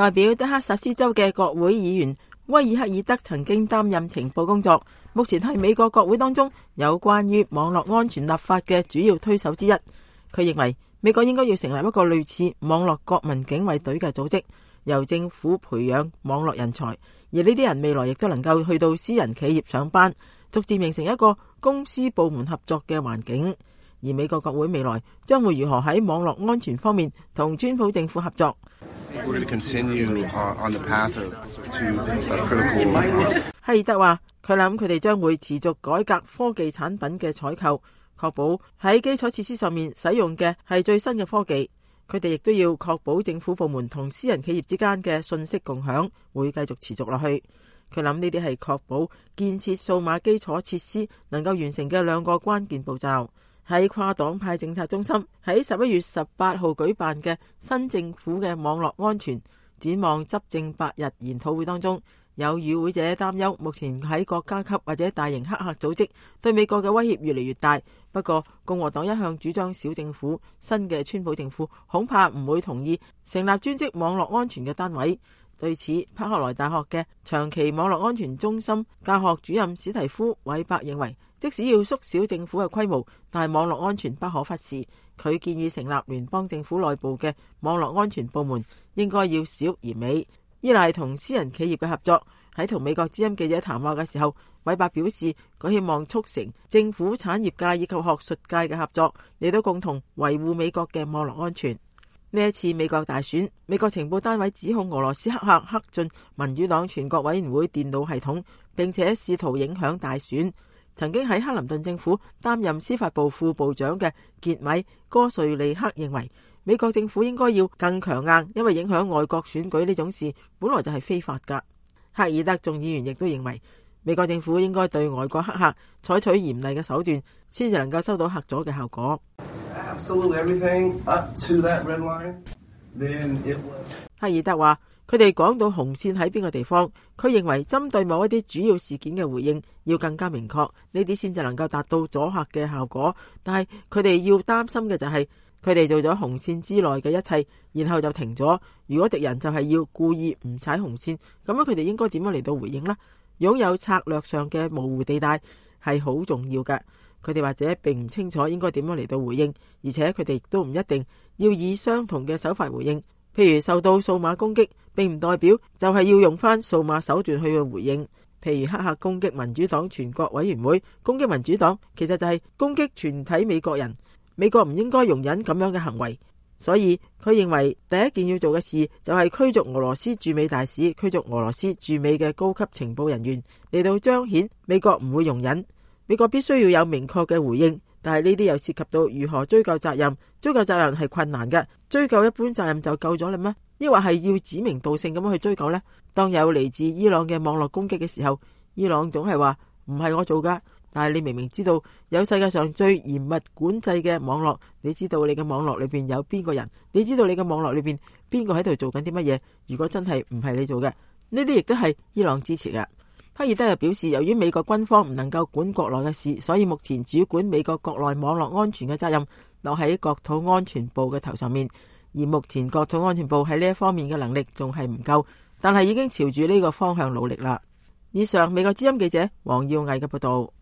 代表德克薩斯州嘅國會議員威爾克爾德曾經擔任情報工作，目前係美國國會當中有關於網絡安全立法嘅主要推手之一。佢認為美國應該要成立一個類似網絡國民警衛隊嘅組織，由政府培養網絡人才，而呢啲人未來亦都能夠去到私人企業上班，逐漸形成一個公私部門合作嘅環境。而美國國會未來將會如何喺網絡安全方面同川普政府合作？克爾德話：佢諗佢哋將會持續改革科技產品嘅採購，確保喺基礎設施上面使用嘅係最新嘅科技。佢哋亦都要確保政府部門同私人企業之間嘅信息共享會繼續持續落去。佢諗呢啲係確保建設數碼基礎設施能夠完成嘅兩個關鍵步驟。喺跨黨派政策中心喺11月18號舉辦嘅新政府嘅網絡安全展望執政8日研討會當中，有與會者擔憂目前喺國家級或者大型黑客組織對美國嘅威脅越嚟越大。不過共和黨一向主張小政府，新嘅川普政府恐怕唔會同意成立專職網絡安全嘅單位。對此，柏克萊大學嘅長期網絡安全中心教學主任史提夫·韋伯認為，即使要縮小政府嘅規模，但係網絡安全不可忽視。佢建議成立聯邦政府內部嘅網絡安全部門，應該要小而美，依賴同私人企業嘅合作。喺同美國之音記者談話嘅時候，韋伯表示佢希望促成政府產業界以及學術界嘅合作，嚟到共同維護美國嘅網絡安全。呢一次美國大選，美國情報單位指控俄羅斯黑客克進民主黨全國委員會電腦系統，並且試圖影響大選。曾經喺克林頓政府擔任司法部副部長嘅傑米哥瑞利克認為，美國政府應該要更強硬，因為影響外國選舉呢種事本來就係非法㗎。克爾德眾議員亦都認為，美國政府應該對外國黑客採取嚴厲嘅手段，先至能夠收到嚇阻嘅效果。克爾德話：佢哋講到紅線喺邊個地方，佢認為針對某一啲主要事件嘅回應要更加明確，呢啲先至能夠達到阻嚇嘅效果。但係佢哋要擔心嘅就係，佢哋做咗紅線之內嘅一切，然後就停咗。如果敵人就係要故意唔踩紅線，咁樣佢哋應該點樣嚟到回應呢？擁有策略上嘅模糊地帶係好重要嘅。佢哋或者並唔清楚應該點樣嚟到回應，而且佢哋亦都唔一定要以相同嘅手法回應。譬如受到數碼攻擊，並唔代表就係要用翻數碼手段去回應。譬如黑客攻擊民主黨全國委員會，攻擊民主黨，其實就係攻擊全體美國人。美國唔應該容忍咁樣嘅行為，所以佢認為第一件要做嘅事就係驅逐俄羅斯駐美大使，驅逐俄羅斯駐美嘅高級情報人員，嚟到彰顯美國唔會容忍。美國必須要有明確嘅回應，但係呢啲又涉及到如何追究責任。追究責任係困難嘅，追究一般責任就夠咗啦咩？抑或係要指名道姓咁樣去追究呢？當有嚟自伊朗嘅網絡攻擊嘅時候，伊朗總係話唔係我做噶，但係你明明知道有世界上最嚴密管制嘅網絡，你知道你嘅網絡裏邊有邊個人，你知道你嘅網絡裏邊邊個喺度做緊啲乜嘢。如果真係唔係你做嘅，呢啲亦都係伊朗支持嘅。克爾德又表示，由於美國軍方唔能夠管國內嘅事，所以目前主管美國國內網絡安全嘅責任落喺國土安全部嘅頭上面，而目前國土安全部喺呢一方面嘅能力仲係唔夠，但係已經朝住呢個方向努力啦。以上美國之音記者黃耀毅嘅報道。